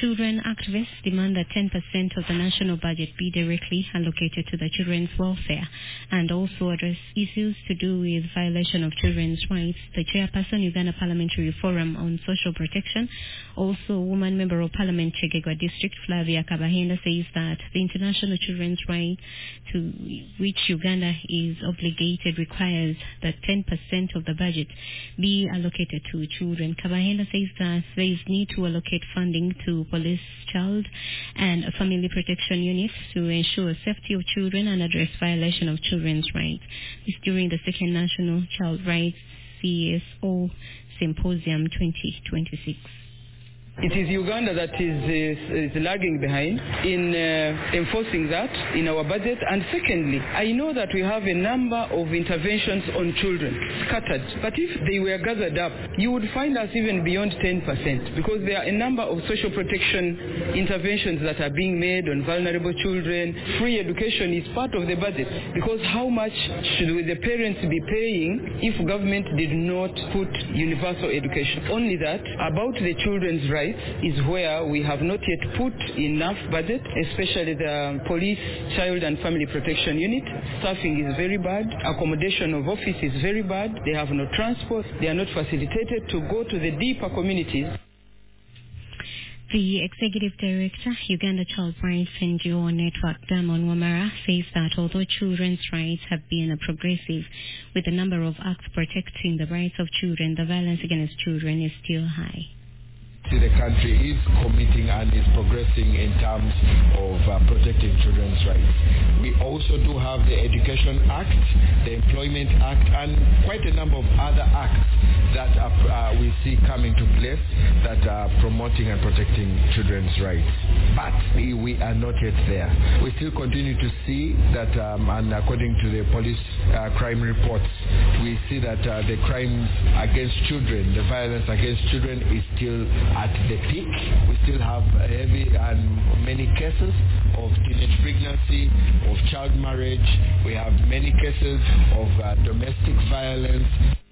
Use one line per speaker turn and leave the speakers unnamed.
Children activists demand that 10% of the national budget be directly allocated to the children's welfare and also address issues to do with violation of children's rights. The chairperson, Uganda Parliamentary Forum on Social Protection, also woman member of Parliament, Chegegwa District, Flavia Kabahenda, says that the international children's rights to which Uganda is obligated requires that 10% of the budget be allocated to children. Kabahenda says that there is need to allocate funding to police, child and family protection units to ensure safety of children and address violation of children's rights. This during the second National Child Rights CSO Symposium 2026.
It is Uganda that is lagging behind in enforcing that in our budget. And secondly, I know that we have a number of interventions on children scattered. But if they were gathered up, you would find us even beyond 10% because there are a number of social protection interventions that are being made on vulnerable children. Free education is part of the budget because how much should the parents be paying if government did not put universal education? Only that, about the children's rights, is where we have not yet put enough budget, especially the police, child and family protection unit. Staffing is very bad. Accommodation of office is very bad. They have no transport. They are not facilitated to go to the deeper communities.
The Executive Director, Uganda Child Rights NGO Network, Damon Wamara, says that although children's rights have been progressive with the number of acts protecting the rights of children, the violence against children is still high.
The country is committing and is progressing in terms of protecting children's rights. We also do have the Education Act, the Employment Act, and quite a number of other acts that we see coming to place that are promoting and protecting children's rights. But we are not yet there. We still continue to see that, and according to the police crime reports, we see that the crimes against children, the violence against children is still at the peak. We still have heavy and many cases of teenage pregnancy, of child marriage. We have many cases of domestic violence.